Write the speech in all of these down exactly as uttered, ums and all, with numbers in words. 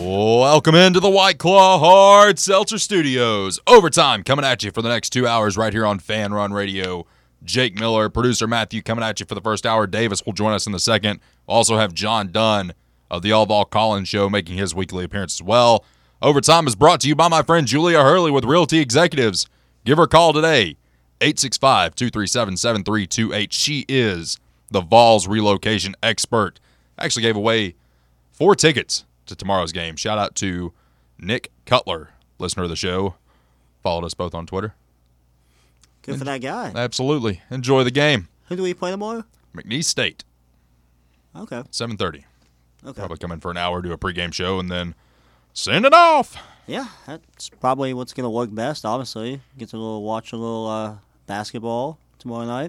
Welcome into the White Claw Hard Seltzer Studios. Overtime coming at you for the next two hours right here on Fan Run Radio. Jake Miller, producer Matthew coming at you for the first hour. Davis will join us in the second. We'll also have John Dunn of the All Ball Collins Show making his weekly appearance as well. Overtime is brought to you by my friend Julia Hurley with Realty Executives. Give her a call today, eight six five, two three seven, seven three two eight. She is the Vols relocation expert. Actually gave away four tickets to tomorrow's game. Shout out to Nick Cutler, listener of the show. Followed us both on Twitter. Good for that guy. Absolutely. Enjoy the game. Who do we play tomorrow? McNeese State. Okay. seven thirty. Okay. Probably come in for an hour, do a pregame show, and then send it off. Yeah, that's probably what's going to work best, obviously. Get to a little, watch a little uh, basketball tomorrow night.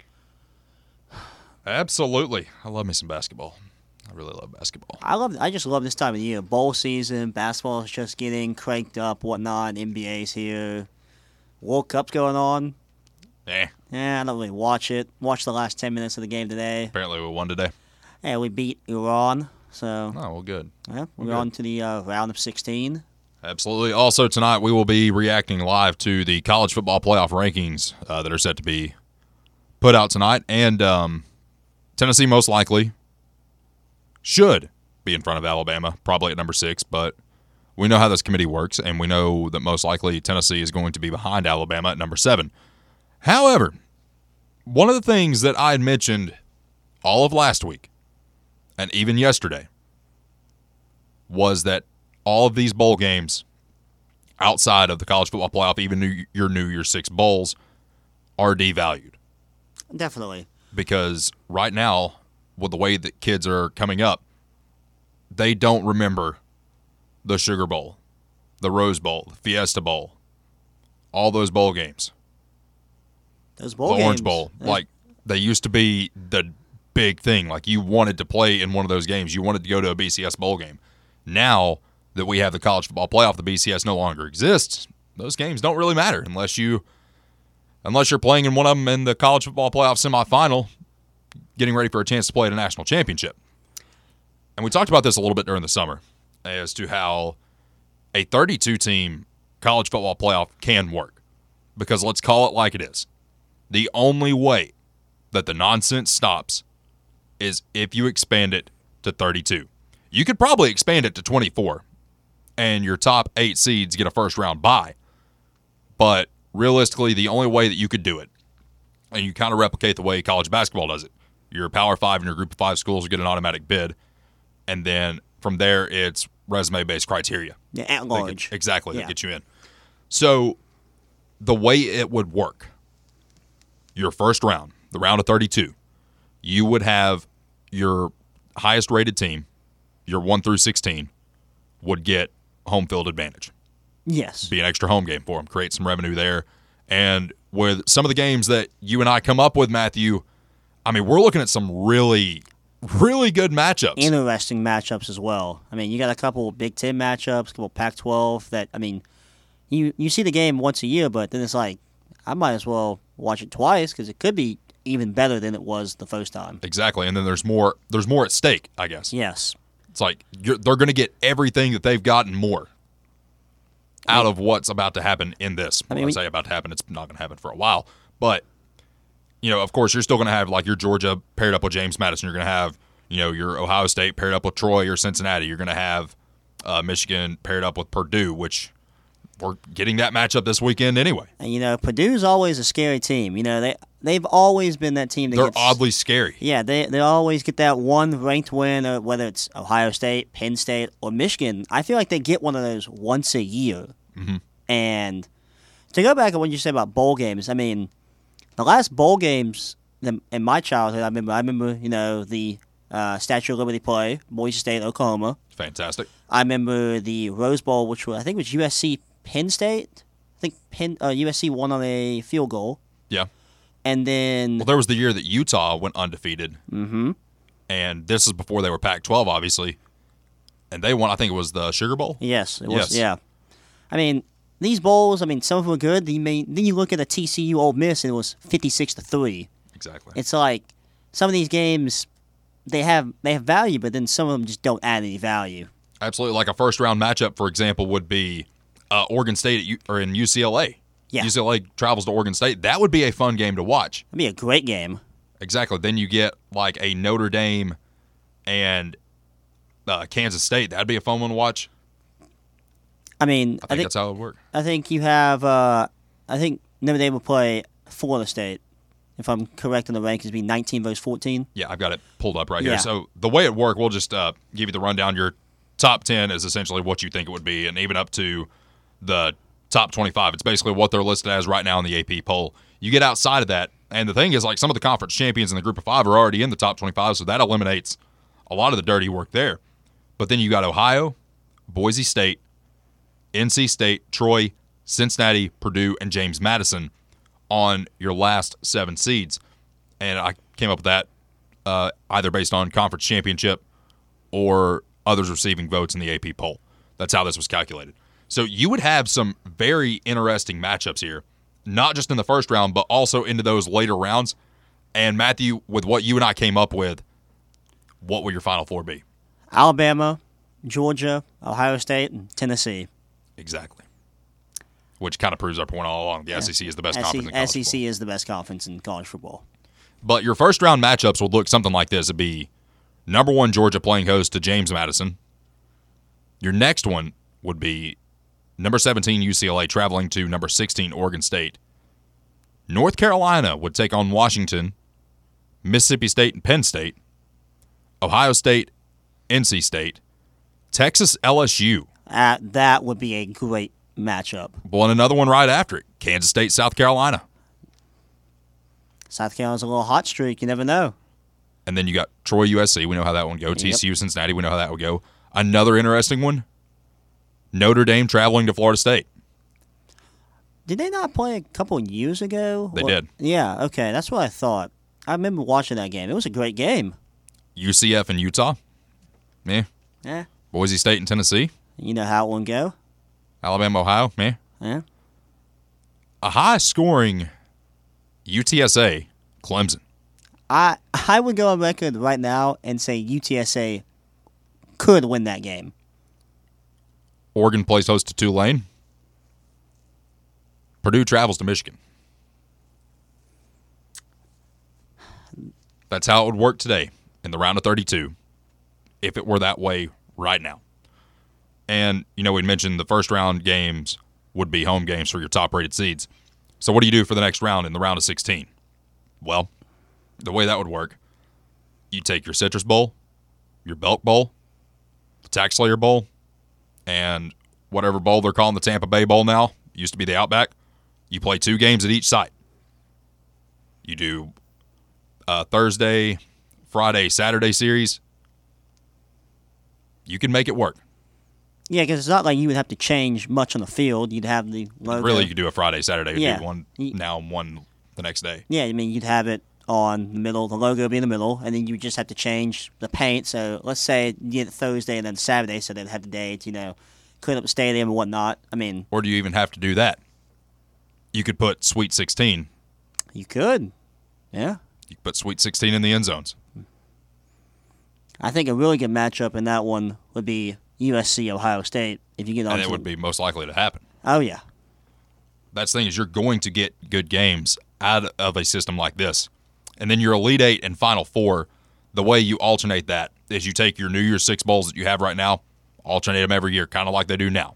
Absolutely. I love me some basketball. I really love basketball. I love. I just love this time of year. Bowl season, basketball is just getting cranked up, whatnot. N B A's here. World Cup's going on. Eh. Yeah, I don't really watch it. Watch the last ten minutes of the game today. Apparently we won today. Yeah, we beat Iran, so. Oh, well, good. Yeah, we're Good. on to the uh, round of sixteen. Absolutely. Also, tonight we will be reacting live to the college football playoff rankings uh, that are set to be put out tonight. And um, Tennessee most likely should be in front of Alabama, probably at number six. But we know how this committee works, and we know that most likely Tennessee is going to be behind Alabama at number seven. However, one of the things that I had mentioned all of last week and even yesterday was that all of these bowl games outside of the college football playoff, even new, your New Year's Six bowls, are devalued. Definitely. Because right now, with the way that kids are coming up, they don't remember the Sugar Bowl, the Rose Bowl, the Fiesta Bowl, all those bowl games. Those bowl the games. Orange Bowl. Those- Like, they used to be the big thing. Like, you wanted to play in one of those games. You wanted to go to a B C S bowl game. Now that we have the college football playoff, the B C S no longer exists. Those games don't really matter unless you, unless you're playing in one of them in the college football playoff semifinal, getting ready for a chance to play at a national championship. And we talked about this a little bit during the summer as to how a thirty-two team college football playoff can work. Because let's call it like it is. The only way that the nonsense stops is if you expand it to thirty-two. You could probably expand it to twenty-four, and your top eight seeds get a first-round bye. But realistically, the only way that you could do it, and you kind of replicate the way college basketball does it, your Power Five and your Group of Five schools get an automatic bid, and then from there, it's resume-based criteria. Yeah, at That large. get- exactly, Yeah. that get you in. So the way it would work, your first round, the round of thirty-two, you would have your highest-rated team, your one through sixteen, would get home field advantage. Yes. Be an extra home game for them, create some revenue there. And with some of the games that you and I come up with, Matthew, I mean, we're looking at some really, really good matchups. Interesting matchups as well. I mean, you got a couple Big Ten matchups, a couple Pac twelve that, I mean, you, you see the game once a year, but then it's like, I might as well watch it twice because it could be even better than it was the first time. Exactly. And then there's more there's more at stake, I guess. Yes. It's like you're, they're going to get everything that they've gotten more out of what's about to happen in this. I When mean, I we- say about to happen, it's not going to happen for a while. But, you know, of course, you're still going to have, like, your Georgia paired up with James Madison. You're going to have, you know, your Ohio State paired up with Troy or Cincinnati. You're going to have uh, Michigan paired up with Purdue, which we're getting that matchup this weekend anyway. And, you know, Purdue's always a scary team. You know, they, they've always been that team that They're gets... oddly scary. Yeah, they they always get that one ranked win, uh, whether it's Ohio State, Penn State, or Michigan. I feel like they get one of those once a year. Mm-hmm. And to go back on what you said about bowl games, I mean, the last bowl games in in my childhood, I remember, I remember, you know, the uh, Statue of Liberty play, Boise State, Oklahoma. Fantastic. I remember the Rose Bowl, which was, I think it was U S C, Penn State. I think Penn, uh, U S C won on a field goal. Yeah. And then... Well, there was the year that Utah went undefeated. Mm-hmm. And this is before they were Pac twelve, obviously. And they won, I think it was the Sugar Bowl. Yes, it was. Yes. Yeah, I mean these bowls. I mean some of them were good. Then you, may, then you look at a T C U Ole Miss and it was fifty-six to three. Exactly. It's like some of these games they have they have value, but then some of them just don't add any value. Absolutely. Like a first round matchup, for example, would be uh, Oregon State at U- or in U C L A. Yeah. U C L A travels to Oregon State. That would be a fun game to watch. It'd be a great game. Exactly. Then you get like a Notre Dame and uh, Kansas State. That'd be a fun one to watch. I mean, I think, I think that's how it would work. I think you have. Uh, I think Notre Dame will play Florida State. If I'm correct in the rankings, it'd be nineteen versus fourteen. Yeah, I've got it pulled up right Yeah. here. So the way it worked, we'll just uh, give you the rundown. Your top ten is essentially what you think it would be, and even up to the top twenty-five. It's basically what they're listed as right now in the A P poll. You get outside of that, and the thing is, like, some of the conference champions in the group of five are already in the top twenty-five, so that eliminates a lot of the dirty work there. But then you got Ohio, Boise State, N C State, Troy, Cincinnati, Purdue, and James Madison on your last seven seeds. And I came up with that uh, either based on conference championship or others receiving votes in the A P poll. That's how this was calculated. So you would have some very interesting matchups here, not just in the first round, but also into those later rounds. And Matthew, with what you and I came up with, what would your Final Four be? Alabama, Georgia, Ohio State, and Tennessee. Exactly. Which kind of proves our point all along. The S E C is the best S E C conference in college S E C football. is the best conference in college football. But your first round matchups would look something like this. It'd be number one Georgia playing host to James Madison. Your next one would be number seventeen U C L A traveling to number sixteen Oregon State. North Carolina would take on Washington, Mississippi State and Penn State, Ohio State, N C State, Texas L S U. Uh, that would be a great matchup. Well, and another one right after it, Kansas State, South Carolina. South Carolina's a little hot streak. You never know. And then you got Troy, U S C. We know how that one would go. T C U, Cincinnati. We know how that would go. Another interesting one, Notre Dame traveling to Florida State. Did they not play a couple of years ago? They Or- did. Yeah, okay. That's what I thought. I remember watching that game. It was a great game. U C F and Utah. Meh. Yeah. Boise State and Tennessee. You know how it won't go. Alabama, Ohio. Meh. Yeah. A high-scoring U T S A, Clemson. I I would go on record right now and say U T S A could win that game. Oregon plays host to Tulane. Purdue travels to Michigan. That's how it would work today in the round of thirty-two if it were that way right now. And, you know, we mentioned the first round games would be home games for your top-rated seeds. So what do you do for the next round in the round of sixteen? Well, the way that would work, you take your Citrus Bowl, your Belk Bowl, the Tax Slayer Bowl, and whatever bowl they're calling the Tampa Bay Bowl now, used to be the Outback. You play two games at each site. You do uh, Thursday, Friday, Saturday series. You can make it work. Yeah, because it's not like you would have to change much on the field. You'd have the logo. Really, you could do a Friday, Saturday. Yeah. Do one now and one the next day. Yeah, I mean, you'd have it on the middle, the logo would be in the middle, and then you just have to change the paint. So let's say you get it Thursday and then Saturday, so they'd have the day to, you know, clean up the stadium and whatnot. I mean, Or do you even have to do that? You could put Sweet sixteen. you could. Yeah. You could put Sweet sixteen in the end zones. I think a really good matchup in that one would be U S C Ohio State. If you get on And to it would be most likely to happen. Oh yeah. That's the thing is you're going to get good games out of a system like this. And then your Elite Eight and Final Four, the way you alternate that is you take your New Year's Six bowls that you have right now, alternate them every year, kind of like they do now.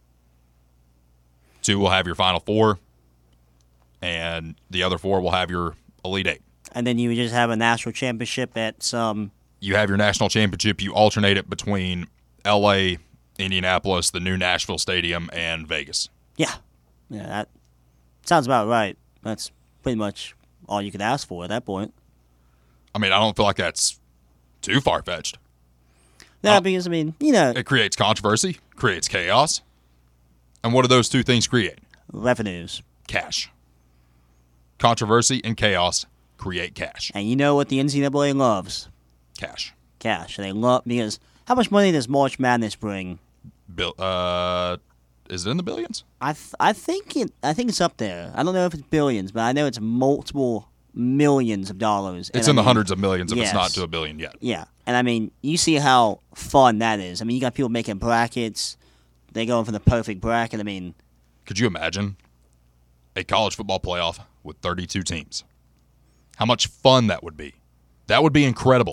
Two will have your Final Four, and the other four will have your Elite Eight. And then you would just have a national championship at some. You have your national championship. You alternate it between L A, Indianapolis, the new Nashville Stadium, and Vegas. Yeah. Yeah, that sounds about right. That's pretty much all you could ask for at that point. I mean, I don't feel like that's too far-fetched. No, Uh, because I mean, you know, It creates controversy, creates chaos. And what do those two things create? revenues. Cash. Controversy and chaos create cash. And you know what the N C double A loves? Cash. Cash. They love because how much money does March Madness bring? Bill, uh, is it in the billions? I th- I think it I think it's up there. I don't know if it's billions, but I know it's multiple millions of dollars. It's and in I the mean, hundreds of millions if yes. it's not to a billion yet. Yeah, and I mean, you see how fun that is. I mean, you got people making brackets. They going for the perfect bracket. I mean, could you imagine a college football playoff with thirty-two teams? How much fun that would be. That would be incredible.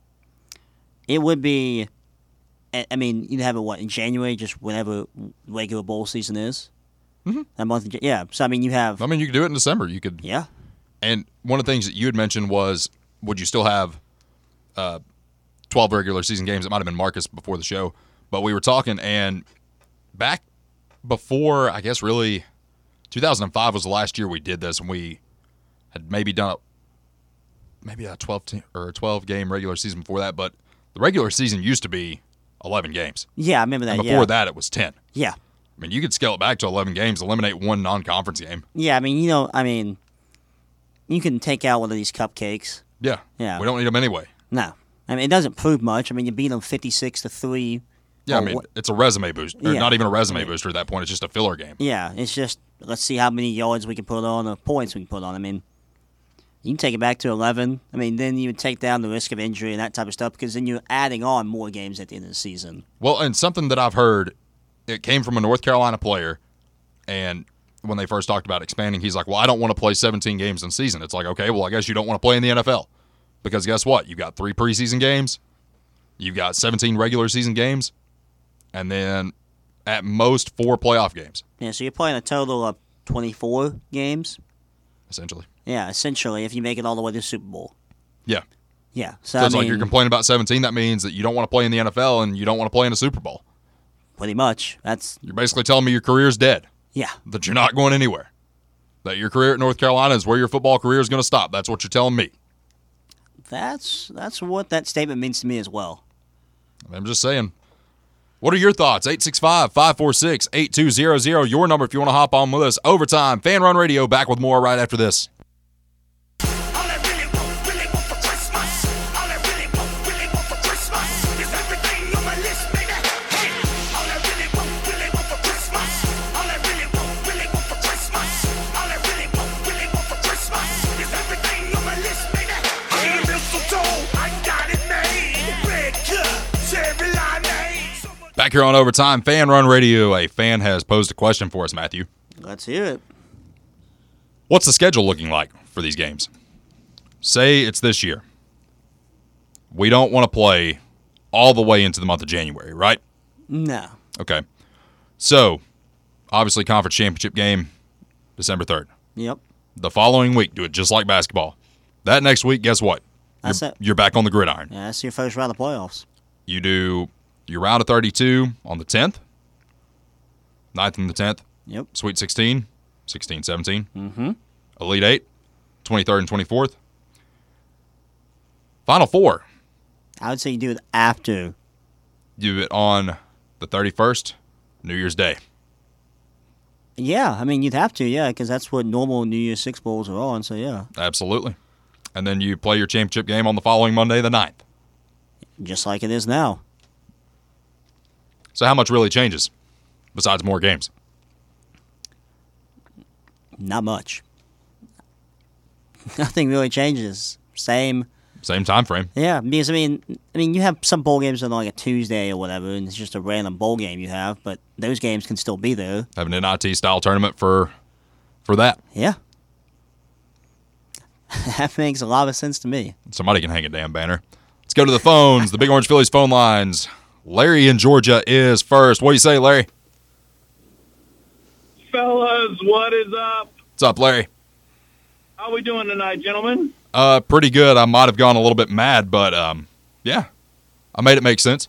It would be. I mean, you'd have it, what, in January, just whenever regular bowl season is? Mm-hmm. That month, of, yeah. So, I mean, you have... I mean, you could do it in December. You could... Yeah. And one of the things that you had mentioned was, would you still have uh, twelve regular season games? It might have been Marcus before the show. But we were talking, and back before, I guess, really, two thousand five was the last year we did this, and we had maybe done a, maybe a twelve team, or a twelve game regular season before that. But the regular season used to be eleven games. Yeah, I remember that. And before yeah. that, it was ten. Yeah. I mean, you could scale it back to eleven games, eliminate one non-conference game. Yeah, I mean, you know, I mean, you can take out one of these cupcakes. Yeah. Yeah. We don't need them anyway. No. I mean, it doesn't prove much. I mean, you beat them fifty-six to three. Yeah, Oh, I mean, what- it's a resume boost. Or Yeah. not even a resume booster at that point. It's just a filler game. Yeah, it's just, let's see how many yards we can put on or points we can put on. I mean, you can take it back to eleven. I mean, then you would take down the risk of injury and that type of stuff because then you're adding on more games at the end of the season. Well, and something that I've heard, it came from a North Carolina player, and when they first talked about expanding, he's like, well, I don't want to play seventeen games in a season. It's like, okay, well, I guess you don't want to play in the N F L. Because guess what? You've got three preseason games, you've got seventeen regular season games, and then at most four playoff games, Yeah, so you're playing a total of twenty-four games. essentially. Yeah, essentially, if you make it all the way to the Super Bowl. Yeah. Yeah, so, So I it's mean, like you're complaining about seventeen. That means that you don't want to play in the N F L and you don't want to play in a Super Bowl. pretty much. That's, You're basically telling me your career's dead, yeah. that you're not going anywhere, that your career at North Carolina is where your football career is going to stop. That's what you're telling me. That's that's what that statement means to me as well. I'm just saying. What are your thoughts? eight six five, five four six, eight two zero zero. Your number if you want to hop on with us. Overtime, Fan Run Radio, back with more right after this. Back here on Overtime, Fan Run Radio. A fan has posed a question for us, Matthew. Let's hear it. What's the schedule looking like for these games? Say it's this year. We don't want to play all the way into the month of January, right? No. Okay. So, obviously, conference championship game, December third. Yep. The following week, do it just like basketball. That next week, guess what? That's You're, it. you're back on the gridiron. Yeah, that's your first round of playoffs. You do your round of thirty-two on the tenth, ninth and the tenth, Yep. Sweet sixteen, sixteen, seventeen, Mm-hmm. Elite eight, twenty-third and twenty-fourth. Final four, I would say you do it after. you do it on the thirty-first, New Year's Day. Yeah, I mean, you'd have to, yeah, because that's what normal New Year's Six Bowls are on, so yeah. Absolutely. And then you play your championship game on the following Monday, the ninth. Just like it is now. So how much really changes besides more games? Not much. Nothing really changes. Same. Same time frame. Yeah, because I mean, I mean, you have some bowl games on like a Tuesday or whatever, and it's just a random bowl game you have, but those games can still be there. Have an N I T style tournament for for that. Yeah. That makes a lot of sense to me. Somebody can hang a damn banner. Let's go to the phones. The Big Orange Phillies phone lines. Larry in Georgia is first. What do you say, Larry? Fellas, what is up? What's up, Larry? How we doing tonight, gentlemen? Uh, pretty good. I might have gone a little bit mad, but um, yeah, I made it make sense.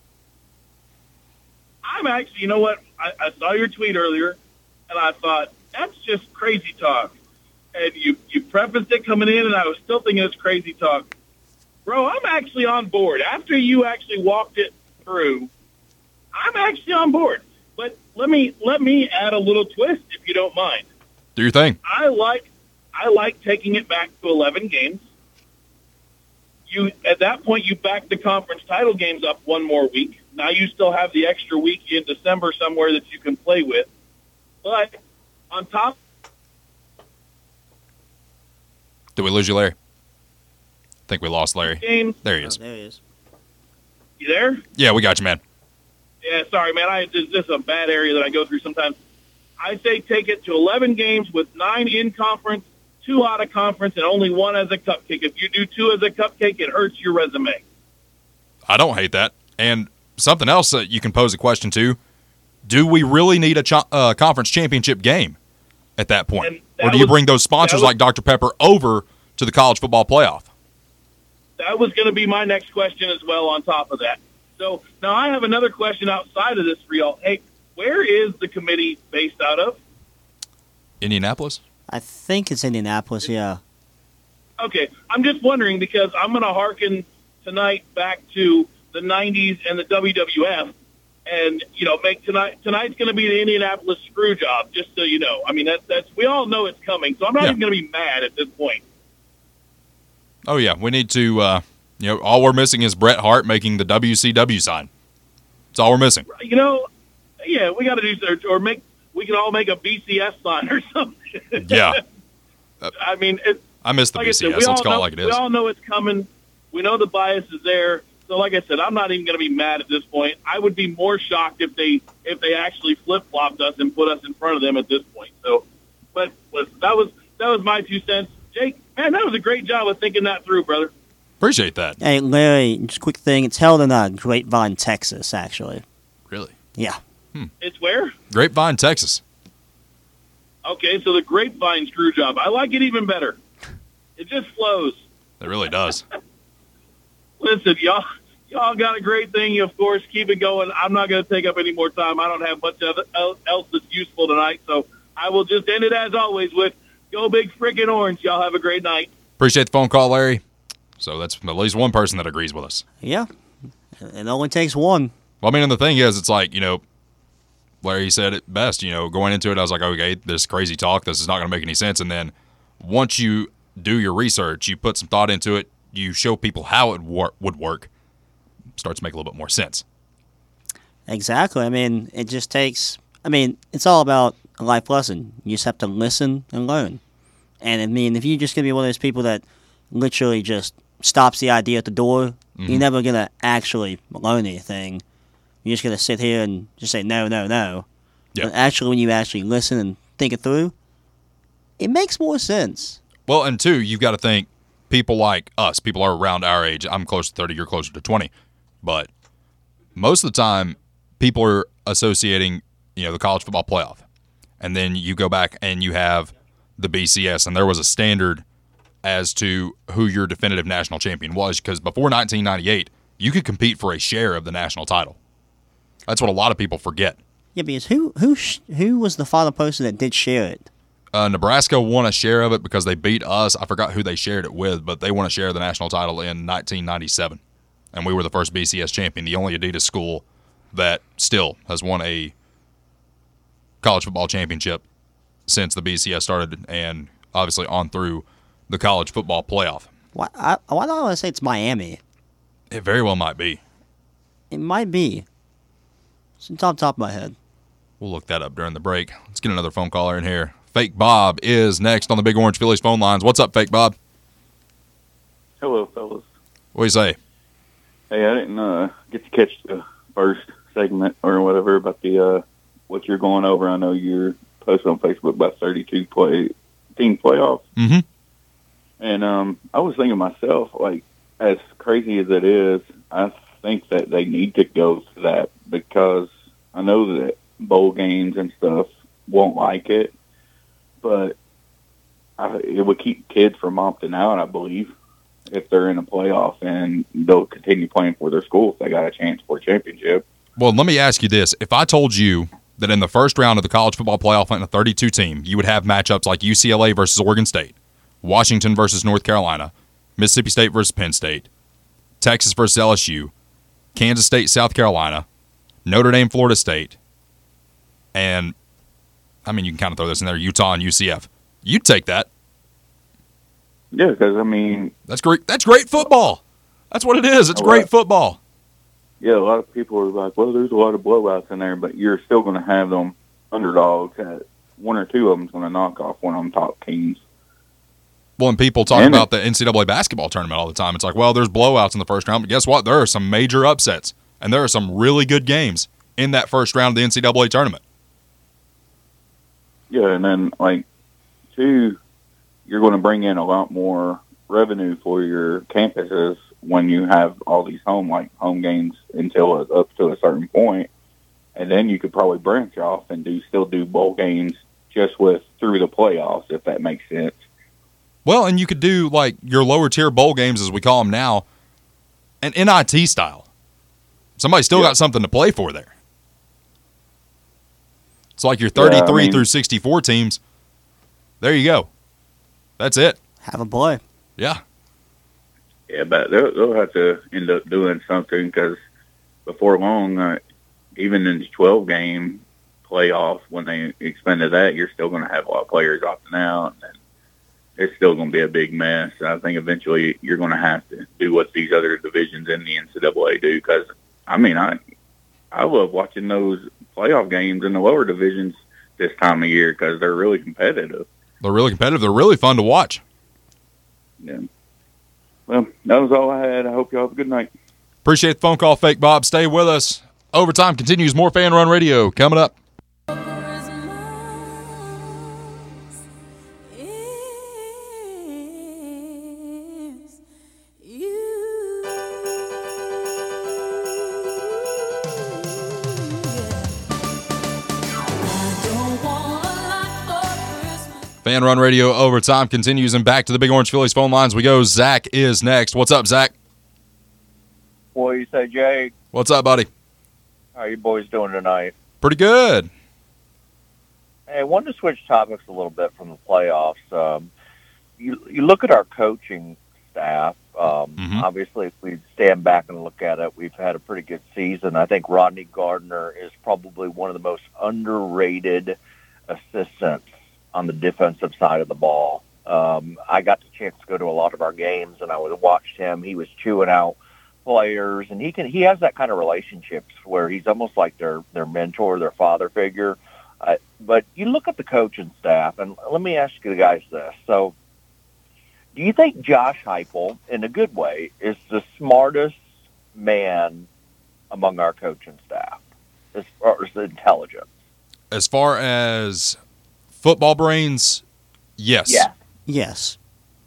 I'm actually, you know what? I, I saw your tweet earlier, and I thought, that's just crazy talk. And you, you prefaced it coming in, and I was still thinking it's crazy talk. Bro, I'm actually on board. After you actually walked it through, I'm actually on board. But let me let me add a little twist, if you don't mind. Do your thing. I like I like taking it back to eleven games. You at that point you back the conference title games up one more week. Now you still have the extra week in December somewhere that you can play with. But on top Did we lose you, Larry? I think we lost Larry. Games. There he is. Oh, there he is. You there? Yeah, we got you, man. Yeah, sorry, man. I this, this is a bad area that I go through sometimes. I say take it to eleven games with nine in conference, two out of conference, and only one as a cupcake. If you do two as a cupcake, it hurts your resume. I don't hate that. And something else that you can pose a question to: do we really need a ch- uh, conference championship game at that point, And that or do you was- bring those sponsors was- like Doctor Pepper over to the college football playoff? That was going to be my next question as well on top of that. So now I have another question outside of this for y'all. Hey, where is the committee based out of? Indianapolis. I think it's Indianapolis, yeah. Okay, I'm just wondering because I'm going to hearken tonight back to the nineties and the W W F, and you know, make tonight tonight's going to be the Indianapolis screw job. Just so you know, I mean that's that's we all know it's coming, so I'm not Yeah. even going to be mad at this point. Oh yeah, we need to. Uh, you know, all we're missing is Bret Hart making the W C W sign. That's all we're missing. You know, yeah, we got to do or, or make we can all make a B C S sign or something. Yeah, I mean, it, I miss the like I said, B C S. we Let's all call know, it like it we is. all know it's coming. We know the bias is there. So, like I said, I'm not even going to be mad at this point. I would be more shocked if they if they actually flip flopped us and put us in front of them at this point. So, but listen, that was that was my two cents. Jake, man, that was a great job of thinking that through, brother. Appreciate that. Hey, Larry, just a quick thing. It's held in uh, Grapevine, Texas, actually. Really, Yeah. It's where? Grapevine, Texas. Okay, so the grapevine screw job. I like it even better. It just flows. It really does. Listen, y'all, y'all got a great thing. Of course, keep it going. I'm not going to take up any more time. I don't have much other- else that's useful tonight, so I will just end it as always with go big frickin' orange. Y'all have a great night. Appreciate the phone call, Larry. So that's at least one person that agrees with us. Yeah. It only takes one. Well, I mean, and the thing is, it's like, you know, Larry said it best, you know, going into it, I was like, okay, this crazy talk, this is not going to make any sense. And then once you do your research, you put some thought into it, you show people how it wor- would work, it starts to make a little bit more sense. Exactly. I mean, it just takes, I mean, it's all about a life lesson. You just have to listen and learn. And I mean, if you're just going to be one of those people that literally just stops the idea at the door, Mm-hmm. you're never going to actually learn anything. You're just going to sit here and just say, no, no, no. Yeah. But actually, when you actually listen and think it through, it makes more sense. Well, and two, you've got to think people like us, people are around our age. I'm close to thirty, you're closer to twenty. But most of the time, people are associating, you know, the college football playoff. And then you go back and you have the B C S, and there was a standard as to who your definitive national champion was, because before nineteen ninety-eight, you could compete for a share of the national title. That's what a lot of people forget. Yeah, because who who sh- who was the final person that did share it? Uh, Nebraska won a share of it because they beat us. I forgot who they shared it with, but they won a share of the national title in nineteen ninety-seven. And we were the first B C S champion, the only Adidas school that still has won a college football championship since the B C S started, and obviously on through the college football playoff. Why, I, why do I want to say it's Miami? It very well might be. It might be. It's on top, top of my head. We'll look that up during the break. Let's get another phone caller in here. Fake Bob is next on the Big Orange Phillies phone lines. What's up, Fake Bob? Hello, fellas. What do you say? Hey, I didn't uh, get to catch the first segment or whatever about the uh, what you're going over. I know you're posting on Facebook about thirty-two play team playoffs, Mm-hmm. and um, I was thinking myself, like, as crazy as it is, I think that they need to go to that because I know that bowl games and stuff won't like it, but I, it would keep kids from opting out, I believe, if they're in a playoff, and they'll continue playing for their school if they got a chance for a championship. Well, let me ask you this. If I told you that in the first round of the college football playoff in a thirty-two team, you would have matchups like U C L A versus Oregon State, Washington versus North Carolina, Mississippi State versus Penn State, Texas versus L S U, Kansas State, South Carolina, Notre Dame, Florida State, and, I mean, you can kind of throw this in there, Utah and U C F. You'd take that. Yeah, because, I mean, That's great. That's great football. That's what it is. It's Oh, great right. football. yeah, a lot of people are like, well, there's a lot of blowouts in there, but you're still going to have them underdogs. That one or two of them's going to knock off one of them top teams. Well, and people talk And about it- the N C double A basketball tournament all the time. It's like, well, there's blowouts in the first round, but guess what? There are some major upsets, and there are some really good games in that first round of the N C double A tournament. Yeah, and then, like, two, you're going to bring in a lot more revenue for your campuses when you have all these home, like, home games until it's up to a certain point. And then you could probably branch off and do still do bowl games just with through the playoffs, if that makes sense. Well, and you could do, like, your lower-tier bowl games, as we call them now, an N I T style. Somebody still Yeah. got something to play for there. It's like your Yeah, I thirty-three mean- through sixty-four teams. There you go. That's it. Have a play. Yeah. Yeah, but they'll, they'll have to end up doing something because before long, uh, even in the twelve-game playoff, when they expanded that, you're still going to have a lot of players opting out, and it's still going to be a big mess. I think eventually you're going to have to do what these other divisions in the N C double A do because, I mean, I I love watching those playoff games in the lower divisions this time of year because they're really competitive. They're really competitive. They're really fun to watch. Yeah. Well, that was all I had. I hope y'all have a good night. Appreciate the phone call, Fake Bob. Stay with us. Overtime continues. More Fan Run Radio coming up. Fan Run Radio Overtime continues, and back to the Big Orange Phillies phone lines we go. Zach is next. What's up, Zach? What do you say, Jake? What's up, buddy? How are you boys doing tonight? Pretty good. Hey, I wanted to switch topics a little bit from the playoffs. Um, you you look at our coaching staff. Um, Mhm. Obviously, if we stand back and look at it, we've had a pretty good season. I think Rodney Gardner is probably one of the most underrated assistants on the defensive side of the ball. Um, I got the chance to go to a lot of our games, and I would watched him. He was chewing out players, and he can he has that kind of relationships where he's almost like their their mentor, their father figure. Uh, but you look at the coaching staff, and let me ask you guys this: so, do you think Josh Heupel, in a good way, is the smartest man among our coaching staff as far as intelligence? As far as football brains, yes. Yeah. Yes.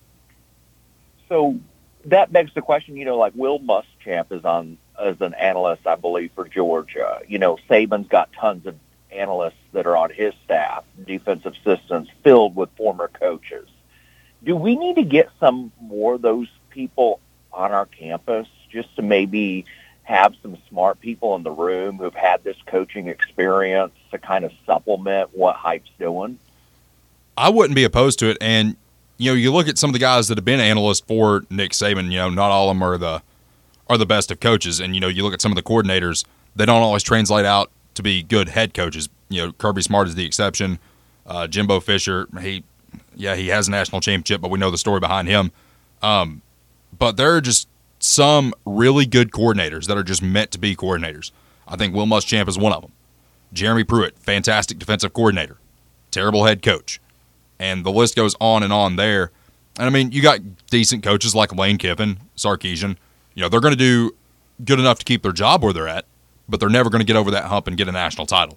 So that begs the question, you know, like Will Muschamp is on as an analyst, I believe, for Georgia. You know, Saban's got tons of analysts that are on his staff, defensive assistants filled with former coaches. Do we need to get some more of those people on our campus just to maybe have some smart people in the room who've had this coaching experience to kind of supplement what Hype's doing? I wouldn't be opposed to it. And, you know, you look at some of the guys that have been analysts for Nick Saban, you know, not all of them are the are the best of coaches. And, you know, you look at some of the coordinators, they don't always translate out to be good head coaches. You know, Kirby Smart is the exception. Uh, Jimbo Fisher, he, yeah, he has a national championship, but we know the story behind him. Um, but there are just some really good coordinators that are just meant to be coordinators. I think Will Muschamp is one of them. Jeremy Pruitt, fantastic defensive coordinator, terrible head coach. And the list goes on and on there. And, I mean, you got decent coaches like Lane Kiffin, Sarkisian. You know, they're going to do good enough to keep their job where they're at, but they're never going to get over that hump and get a national title.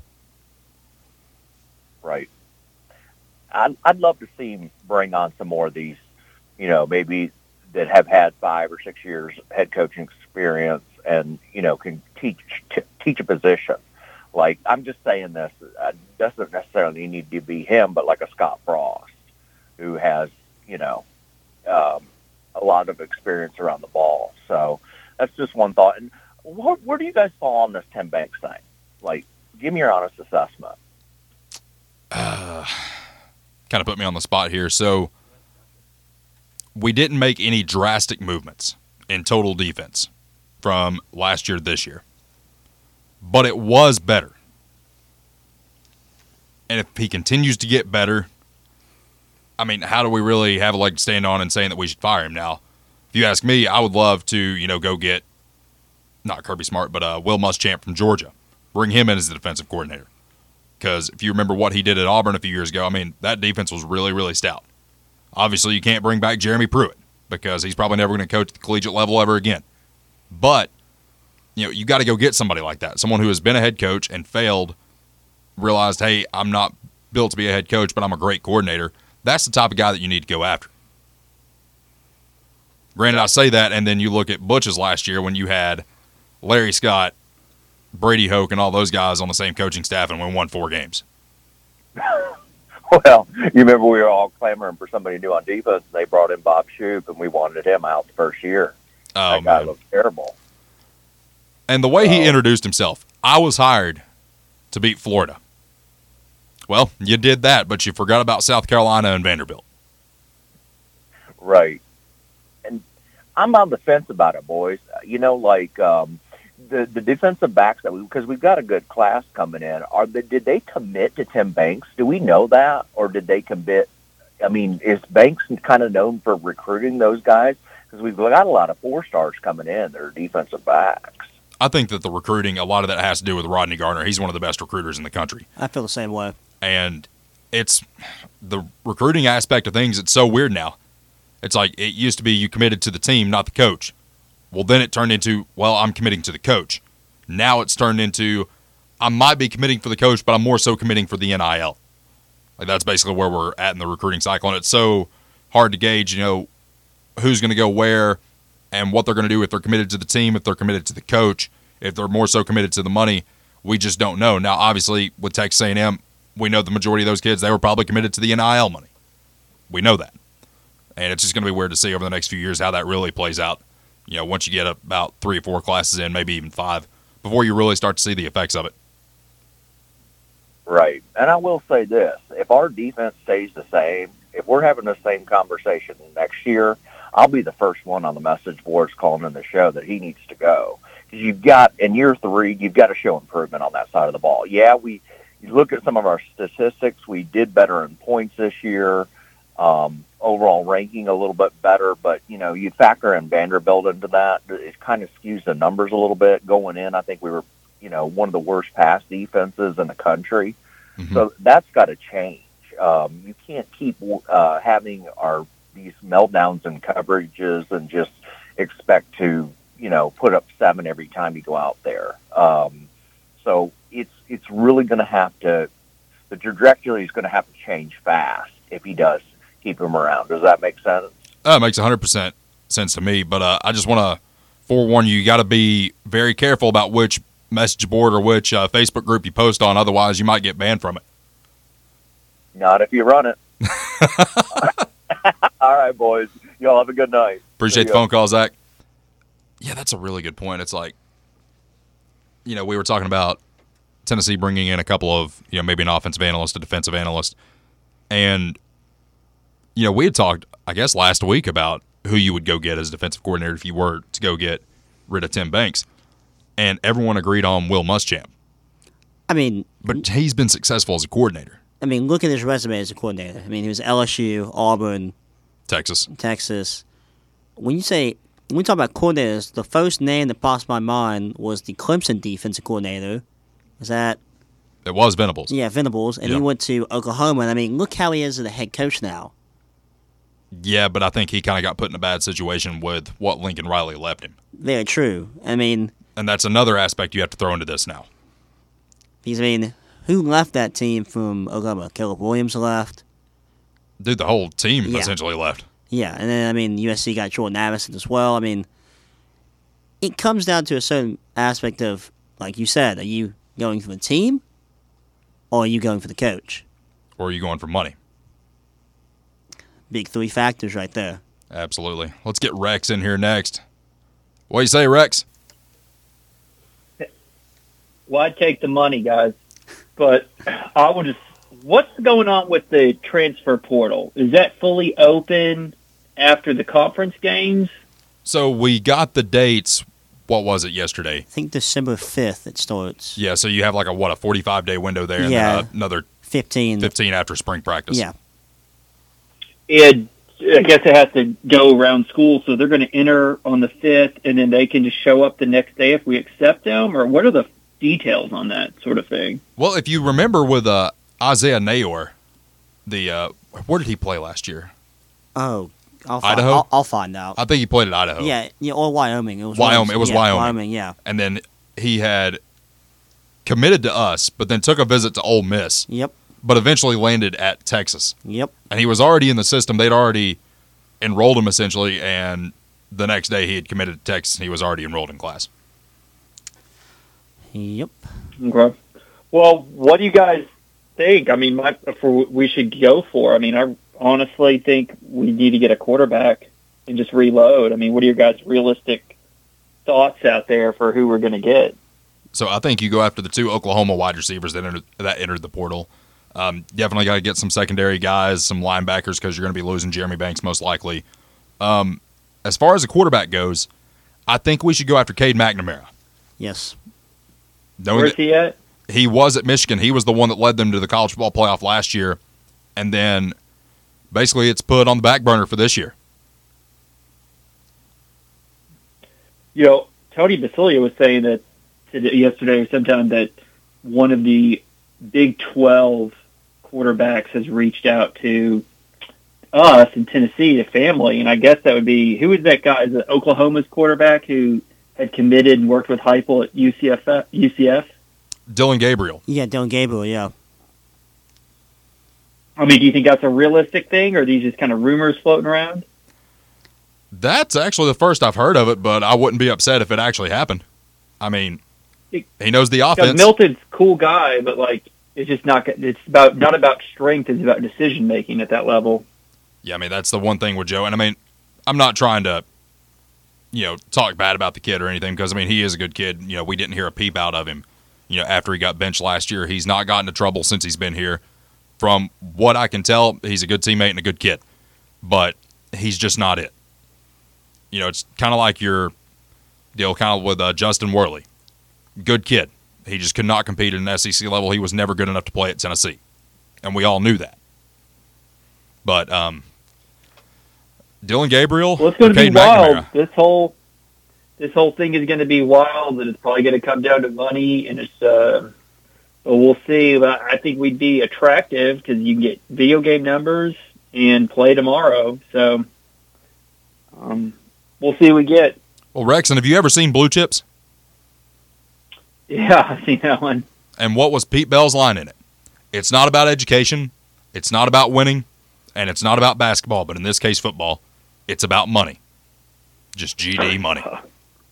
Right. I'd, I'd love to see him bring on some more of these, you know, maybe that have had five or six years head coaching experience and, you know, can teach t- teach a position. Like, I'm just saying this, it doesn't necessarily need to be him, but like a Scott Frost, who has, you know, um, a lot of experience around the ball. So that's just one thought. And where, where do you guys fall on this Tim Banks thing? Like, give me your honest assessment. Uh, kind of put me on the spot here. So we didn't make any drastic movements in total defense from last year to this year. But it was better. And if he continues to get better, I mean, how do we really have a leg to stand on and saying that we should fire him now? If you ask me, I would love to, you know, go get, not Kirby Smart, but uh, Will Muschamp from Georgia. Bring him in as the defensive coordinator. Because if you remember what he did at Auburn a few years ago, I mean, that defense was really, really stout. Obviously, you can't bring back Jeremy Pruitt because he's probably never going to coach at the collegiate level ever again. But, you know, you got to go get somebody like that, someone who has been a head coach and failed, realized, hey, I'm not built to be a head coach, but I'm a great coordinator. That's the type of guy that you need to go after. Granted, I say that, and then you look at Butch's last year when you had Larry Scott, Brady Hoke, and all those guys on the same coaching staff, and we won four games. Well, you remember we were all clamoring for somebody new on defense, and they brought in Bob Shoop, and we wanted him out the first year. Oh, that guy man. looked terrible. And the way he Oh. introduced himself, I was hired to beat Florida. Well, you did that, but you forgot about South Carolina and Vanderbilt. Right. And I'm on the fence about it, boys. You know, like um, the the defensive backs that we, because we've got a good class coming in. Are they, did they commit to Tim Banks? Do we know that, or did they commit? I mean, is Banks kind of known for recruiting those guys? Because we've got a lot of four stars coming in. They're defensive backs. I think that the recruiting, a lot of that has to do with Rodney Gardner. He's one of the best recruiters in the country. I feel the same way. And it's the recruiting aspect of things. It's so weird now. It's like it used to be you committed to the team, not the coach. Well, then it turned into, well, I'm committing to the coach. Now it's turned into, I might be committing for the coach, but I'm more so committing for the N I L. Like that's basically where we're at in the recruiting cycle. And it's so hard to gauge, you know, who's going to go where and what they're going to do if they're committed to the team, if they're committed to the coach, if they're more so committed to the money. We just don't know. Now, obviously, with Texas A and M, we know the majority of those kids, they were probably committed to the N I L money. We know that. And it's just going to be weird to see over the next few years how that really plays out. You know, once you get about three or four classes in, maybe even five, before you really start to see the effects of it. Right. And I will say this. If our defense stays the same, if we're having the same conversation next year, I'll be the first one on the message boards calling in the show that he needs to go. Because you've got, in year three, you've got to show improvement on that side of the ball. Yeah, we you look at some of our statistics. We did better in points this year. Um, overall ranking a little bit better, but, you know, you factor in Vanderbilt into that. It kind of skews the numbers a little bit. Going in, I think we were, you know, one of the worst pass defenses in the country. Mm-hmm. So that's got to change. Um, you can't keep uh, having our these meltdowns and coverages and just expect to, you know, put up seven every time you go out there. Um, so it's it's really going to have to, the trajectory is going to have to change fast if he does keep him around. Does that make sense? Uh, it makes one hundred percent sense to me, but uh, I just want to forewarn you, you got to be very careful about which message board or which uh, Facebook group you post on, otherwise you might get banned from it. Not if you run it. All right, boys. Y'all have a good night. Appreciate the phone call, Zach. Yeah, that's a really good point. It's like, you know, we were talking about Tennessee bringing in a couple of, you know, maybe an offensive analyst, a defensive analyst, and you know, we had talked, I guess, last week about who you would go get as defensive coordinator if you were to go get rid of Tim Banks. And everyone agreed on Will Muschamp. I mean, But he's been successful as a coordinator. I mean, look at his resume as a coordinator. I mean, he was L S U, Auburn, Texas. Texas. When you say, when we talk about coordinators, the first name that pops my mind was the Clemson defensive coordinator. Is that? It was Venables. Yeah, Venables. And Yeah. he went to Oklahoma. And I mean, look how he is as a head coach now. Yeah, but I think he kind of got put in a bad situation with what Lincoln Riley left him. Very true. I mean, And that's another aspect you have to throw into this now. because, I mean, who left that team from Oklahoma? Caleb Williams left. Dude, the whole team Yeah. essentially left. Yeah, and then, I mean, U S C got Jordan Addison as well. I mean, it comes down to a certain aspect of, like you said, are you going for the team or are you going for the coach? Or are you going for money? Big three factors right there. Absolutely. Let's get Rex in here next. What do you say, Rex? Well, I'd take the money, guys. But I would just, what's going on with the transfer portal? Is that fully open after the conference games? So we got the dates. What was it yesterday? I think December fifth it starts. Yeah, so you have like a, what, a forty-five day window there, and Yeah. then uh, another fifteen. fifteen after spring practice. Yeah. It, I guess it has to go around school, so they're going to enter on the fifth, and then they can just show up the next day if we accept them? Or what are the details on that sort of thing? Well, if you remember with uh, Isaiah Nayor, the uh, where did he play last year? Oh, I'll find, Idaho? I'll, I'll find out. I think he played at Idaho. yeah, yeah, or Wyoming. It was Wyoming. It was yeah, Wyoming. Wyoming, yeah. And then he had committed to us, but then took a visit to Ole Miss, Yep, but eventually landed at Texas. yep. And he was already in the system. They'd already enrolled him essentially, and the next day he had committed to Texas and he was already enrolled in class. Yep. Okay. Well, what do you guys think? I mean, my, for we should go for. I mean, I honestly think we need to get a quarterback and just reload. I mean, what are your guys' realistic thoughts out there for who we're going to get? So I think you go after the two Oklahoma wide receivers that entered, that entered the portal. Um, definitely got to get some secondary guys, some linebackers, because you're going to be losing Jeremy Banks most likely. Um, as far as the quarterback goes, I think we should go after Cade McNamara. Yes. Knowing Where's that he at? he was at Michigan. He was the one that led them to the college football playoff last year. And then basically it's put on the back burner for this year. You know, Tony Basilia was saying that today, yesterday or sometime that one of the Big twelve quarterbacks has reached out to us in Tennessee, a family, and I guess that would be, who is that guy? Is it Oklahoma's quarterback who had committed and worked with Heupel at U C F? U C F? Dylan Gabriel. Yeah, Dylan Gabriel, yeah. I mean, do you think that's a realistic thing, or are these just kind of rumors floating around? That's actually the first I've heard of it, but I wouldn't be upset if it actually happened. I mean, he knows the Because offense. Milton's a cool guy, but like it's just not. It's about not about strength. It's about decision making at that level. Yeah, I mean, that's the one thing with Joe. And I mean, I'm not trying to, you know, talk bad about the kid or anything, because I mean, he is a good kid. You know, we didn't hear a peep out of him, you know, after he got benched last year. He's not gotten into trouble since he's been here. From what I can tell, he's a good teammate and a good kid, but he's just not it. You know, it's kind of like your deal kind of with uh, Justin Worley. Good kid. He just could not compete at an S E C level. He was never good enough to play at Tennessee, and we all knew that. But um, Dylan Gabriel, Well, it's going to be Cade wild. McNamara. This whole this whole thing is going to be wild, and it's probably going to come down to money. And it's, uh, but we'll see. But I think we'd be attractive because you can get video game numbers and play tomorrow. So um, we'll see what we get. Well, Rex, and have you ever seen Blue Chips? Yeah, I've seen that one. And what was Pete Bell's line in it? It's not about education, it's not about winning, and it's not about basketball, but in this case, football. It's about money. Just G D money. Uh,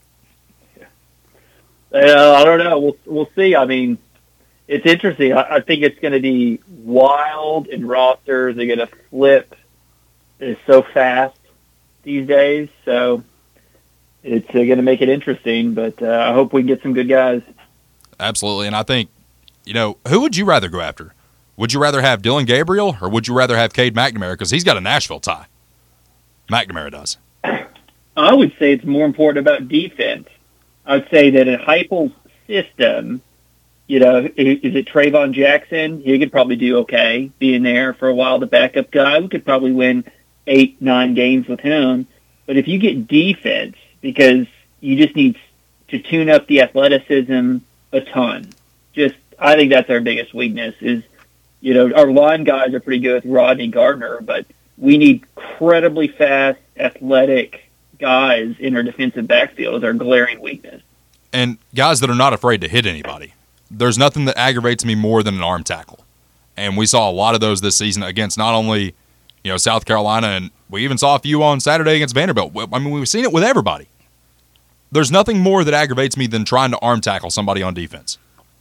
I don't know. We'll we'll see. I mean, it's interesting. I, I think it's going to be wild, and rosters are going to flip. It's so fast these days, so it's uh, going to make it interesting. But uh, I hope we can get some good guys. Absolutely. And I think, you know, who would you rather go after? Would you rather have Dylan Gabriel or would you rather have Cade McNamara? Because he's got a Nashville tie. McNamara does. I would say it's more important about defense. I would say that in Heupel's system, you know, is it Trayvon Jackson? He could probably do okay being there for a while. The backup guy, we could probably win eight, nine games with him. But if you get defense, because you just need to tune up the athleticism a ton. Just, I think that's our biggest weakness is, you know, our line guys are pretty good with Rodney Gardner, but we need incredibly fast, athletic guys in our defensive backfield as our glaring weakness. And guys that are not afraid to hit anybody. There's nothing that aggravates me more than an arm tackle. And we saw a lot of those this season against not only, you know, South Carolina, and we even saw a few on Saturday against Vanderbilt. I mean, we've seen it with everybody. There's nothing more that aggravates me than trying to arm tackle somebody on defense.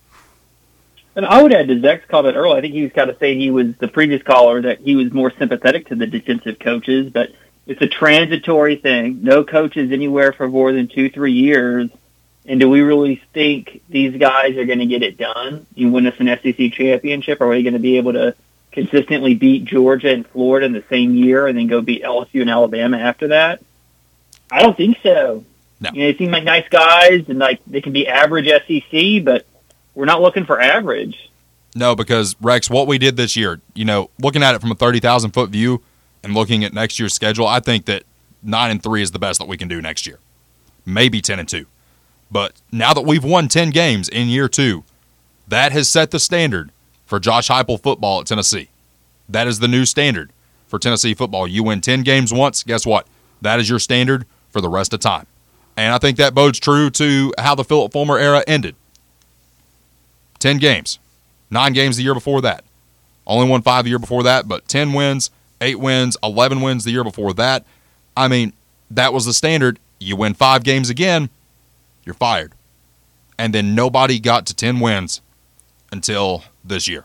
And I would add to Zach's comment earlier, I think he was kind of saying he was the previous caller, that he was more sympathetic to the defensive coaches, but it's a transitory thing. No coaches anywhere for more than two, three years. And do we really think these guys are going to get it done? You win us an S E C championship? Are we going to be able to consistently beat Georgia and Florida in the same year and then go beat L S U and Alabama after that? I don't think so. No. You know, they seem like nice guys, and like they can be average S E C, but we're not looking for average. No, because, Rex, what we did this year, you know, looking at it from a thirty thousand foot view and looking at next year's schedule, I think that nine and three is the best that we can do next year. Maybe ten and two. But now that we've won ten games in year two, that has set the standard for Josh Heupel football at Tennessee. That is the new standard. for Tennessee football. You win ten games once, guess what? That is your standard for the rest of time. And I think that bodes true to how the Philip Fulmer era ended. ten games. Nine games the year before that. Only won five the year before that, but ten wins, eight wins, eleven wins the year before that. I mean, that was the standard. You win five games again, you're fired. And then nobody got to ten wins until this year.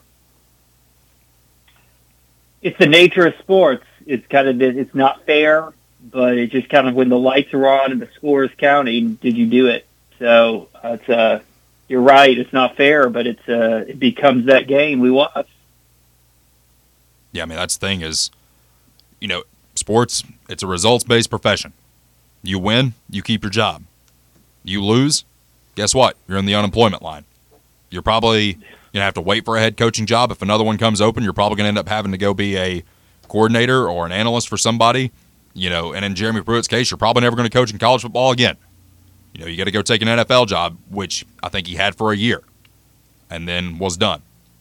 It's the nature of sports. It's kind of it's not fair, but it's just kind of when the lights are on and the score is counting, did you do it? So uh, it's uh, you're right. It's not fair, but it's uh, it becomes that game we watch. Yeah, I mean, that's the thing is, you know, sports, it's a results-based profession. You win, you keep your job. You lose, guess what? You're in the unemployment line. You're probably going to have to wait for a head coaching job. If another one comes open, you're probably going to end up having to go be a coordinator or an analyst for somebody. You know, and in Jeremy Pruitt's case, you're probably never going to coach in college football again. You know, you got to go take an N F L job, which I think he had for a year, and then was done.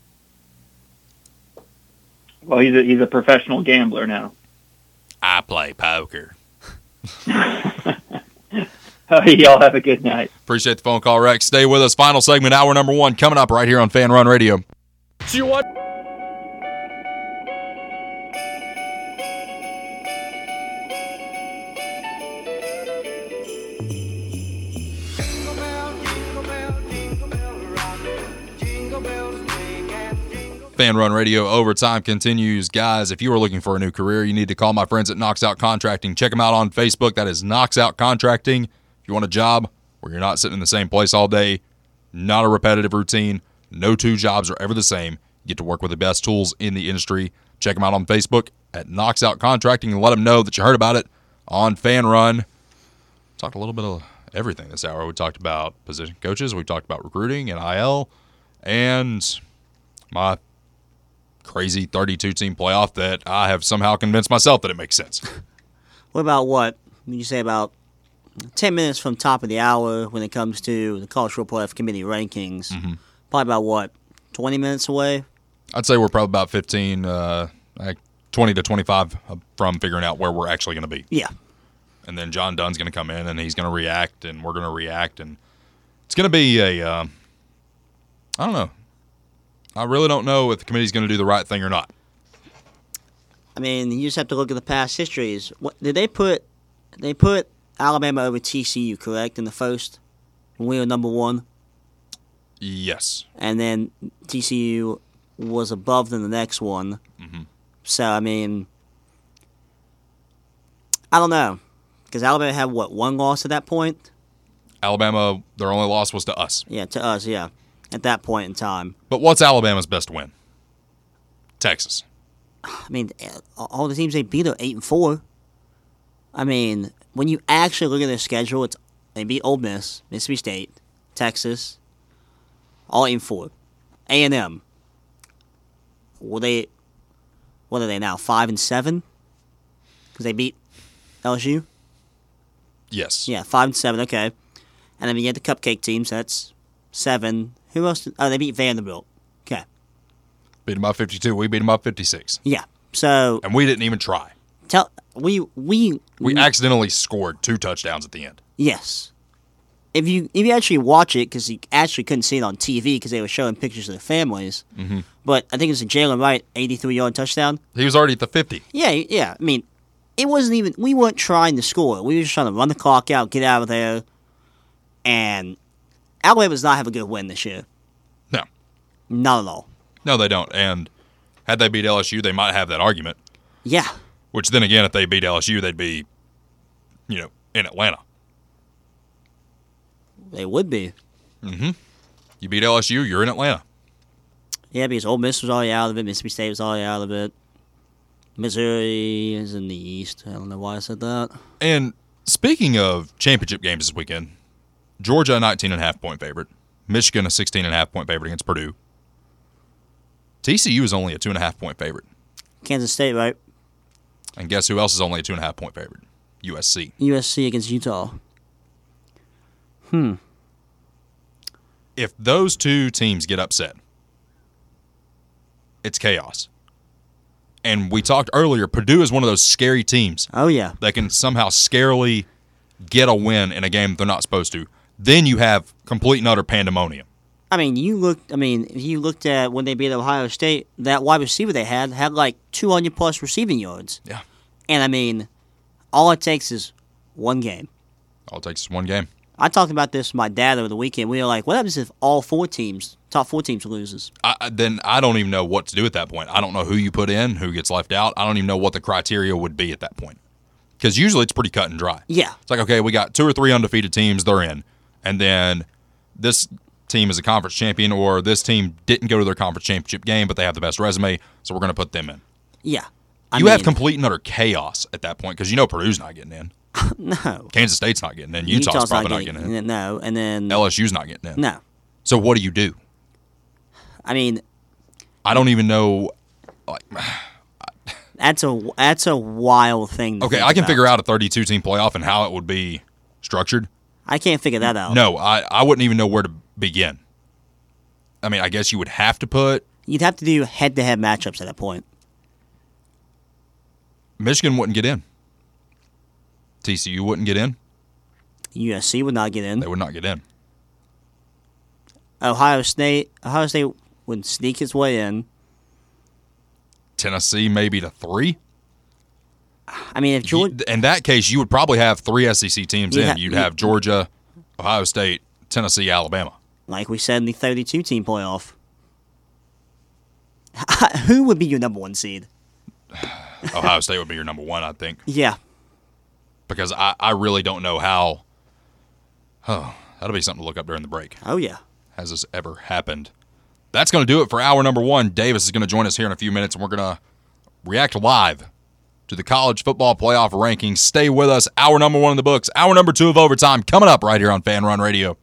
Well, he's a, he's a professional gambler now. I play poker. Y'all have a good night. Appreciate the phone call, Rex. Stay with us. Final segment, hour number one, coming up right here on Fan Run Radio. See what? Fan Run Radio Overtime continues. Guys, if you are looking for a new career, you need to call my friends at Knocks Out Contracting. Check them out on Facebook. That is Knocks Out Contracting. If you want a job where you're not sitting in the same place all day, not a repetitive routine, no two jobs are ever the same, you get to work with the best tools in the industry. Check them out on Facebook at Knocks Out Contracting and let them know that you heard about it on Fan Run. Talked a little bit of everything this hour. We talked about position coaches. We talked about recruiting and I L and my crazy thirty-two team playoff that I have somehow convinced myself that it makes sense. What about what? Would you say about ten minutes from top of the hour when it comes to the College Football Playoff Committee rankings? Mm-hmm. Probably about what? twenty minutes away? I'd say we're probably about fifteen, uh, like twenty to twenty-five from figuring out where we're actually going to be. Yeah. And then John Dunn's going to come in and he's going to react and we're going to react. And it's going to be a, uh, I don't know. I really don't know if the committee's going to do the right thing or not. I mean, you just have to look at the past histories. What did they put? They put Alabama over T C U, correct, in the first when we were number one, Yes. and then T C U was above them the next one. Mm-hmm. So I mean, I don't know, because Alabama had what, one loss at that point? Alabama, their only loss was to us. Yeah, to us. Yeah, at that point in time. But what's Alabama's best win? Texas. I mean, all the teams they beat are eight and four. I mean, when you actually look at their schedule, it's they beat Ole Miss, Mississippi State, Texas, all eight and four. A and M. Were they? What are they now? Five and seven? Because they beat L S U. Yes. Yeah, five and seven. Okay, and then you had the cupcake teams. That's seven. Who else? Did, oh, they beat Vanderbilt. Okay. Beat them by fifty-two. We beat them by fifty-six. Yeah. So And we didn't even try. tell we we We accidentally scored two touchdowns at the end. Yes. If you if you actually watch it, because you actually couldn't see it on T V because they were showing pictures of their families. Mm-hmm. But I think it was a Jalen Wright eighty-three yard touchdown. He was already at the fifty. Yeah, yeah. I mean, it wasn't even. We weren't trying to score. We were just trying to run the clock out, get out of there. And Alabama does not have a good win this year. No. Not at all. No, they don't. And had they beat L S U, they might have that argument. Yeah. Which then again, if they beat L S U, they'd be, you know, in Atlanta. They would be. Mm-hmm. You beat L S U, you're in Atlanta. Yeah, because Ole Miss was already out of it. Mississippi State was already out of it. Missouri is in the East. I don't know why I said that. And speaking of championship games this weekend, Georgia a nineteen and a half point favorite. Michigan a sixteen and a half point favorite against Purdue. T C U is only a two and a half point favorite. Kansas State, right? And guess who else is only a two and a half point favorite? U S C. U S C against Utah. Hmm. If those two teams get upset, it's chaos. And we talked earlier, Purdue is one of those scary teams Oh yeah. that can somehow scarily get a win in a game they're not supposed to. Then you have complete and utter pandemonium. I mean, you looked. I mean, if you looked at when they beat Ohio State, that wide receiver they had had like two hundred plus receiving yards. Yeah. And I mean, all it takes is one game. All it takes is one game. I talked about this with my dad over the weekend. We were like, what happens if all four teams, top four teams, loses? I, I- then I don't even know what to do at that point. I don't know who you put in, who gets left out. I don't even know what the criteria would be at that point. Because usually it's pretty cut and dry. Yeah. It's like, okay, we got two or three undefeated teams, they're in. And then this team is a conference champion, or this team didn't go to their conference championship game, but they have the best resume, so we're going to put them in. Yeah. I You mean, have complete and utter chaos at that point because you know Purdue's not getting in. no. Kansas State's not getting in. Utah's, Utah's probably not not getting in. No, and then L S U's not getting in. no. So what do you do? I mean, I don't even know. Like, that's a that's a wild thing. To okay, think I can about. figure out a thirty-two team playoff and how it would be structured. I can't figure that out. No, I, I wouldn't even know where to begin. I mean, I guess you would have to put You'd have to do head to head matchups at that point. Michigan wouldn't get in. T C U wouldn't get in. U S C would not get in. They would not get in. Ohio State Ohio State would sneak its way in. Tennessee maybe to three. I mean, if Georgia, You- in that case, you would probably have three S E C teams You'd in. ha- You'd you- have Georgia, Ohio State, Tennessee, Alabama. like we said in the thirty-two team playoff, who would be your number one seed? Ohio State would be your number one, I think, Yeah, because I, I really don't know how. Oh, that'll be something to look up during the break. oh yeah. Has this ever happened? That's going to do it for hour number one. Davis is going to join us here in a few minutes, and we're going to react live to the college football playoff rankings. Stay with us. Hour number one in the books. Hour number two of overtime coming up right here on Fan Run Radio.